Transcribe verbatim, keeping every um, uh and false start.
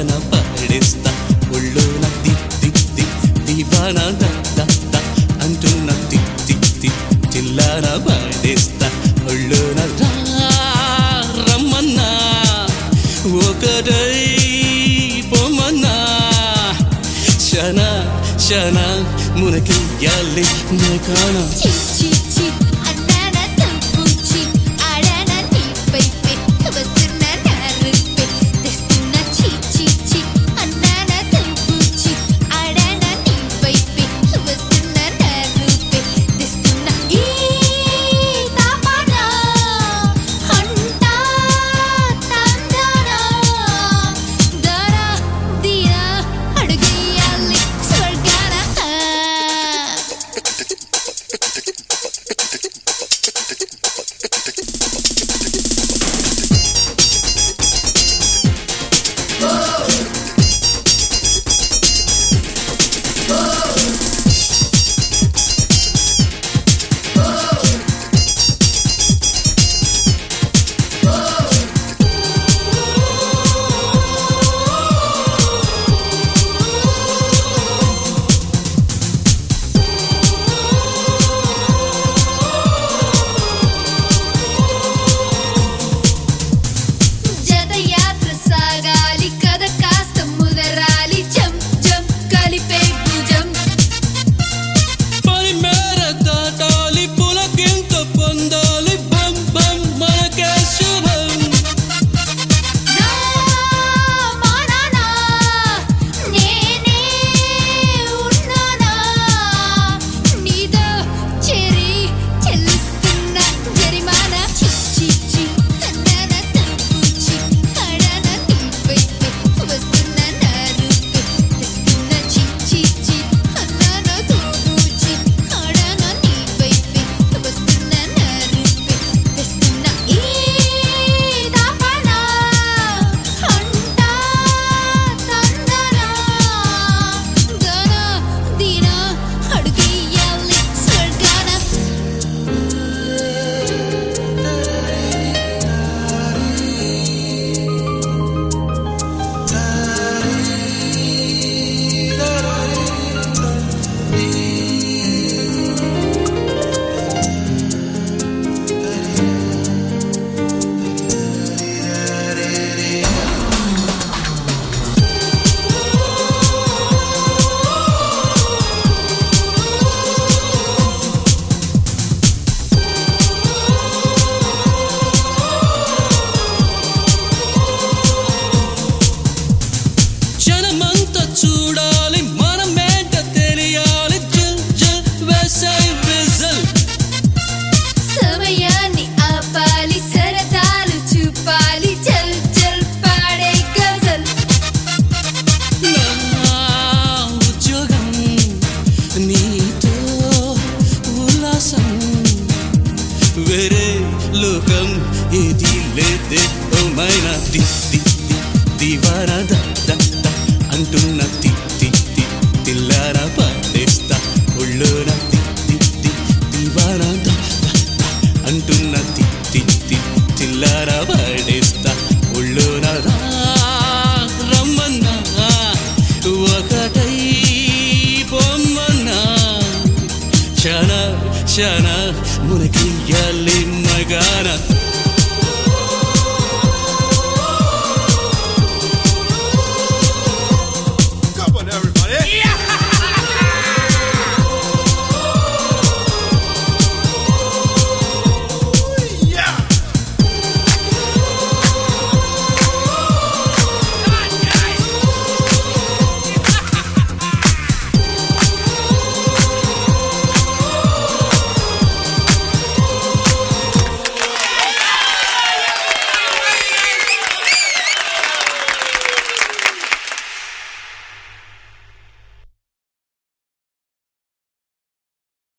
దివానా పాడేస్తా ఒళ్ళోన ది ది ది దివానా ద ద ద అంటున్న ది ది ది చిల్లానా పాడేస్తా ఒళ్ళోన రా రమ్మన్నా ఒకటై పొమ్మన్నా శన శన మునకియ్యాలి నకానా వేరే లోకం ఏది లేదే ఓ మైనా ది ది ది దివానా ద ద ద అంటున్న తి తి తి తిల్లారా పాడేస్తా ఒళ్ళోన తి తి తి దివానా ద ద ద అంటున్న తి తి తి తిల్లారా పాడేస్తా ఒళ్ళోన రా రమ్మన్నా ఒకటై పొమ్మన్నా శన శన మునకియ్య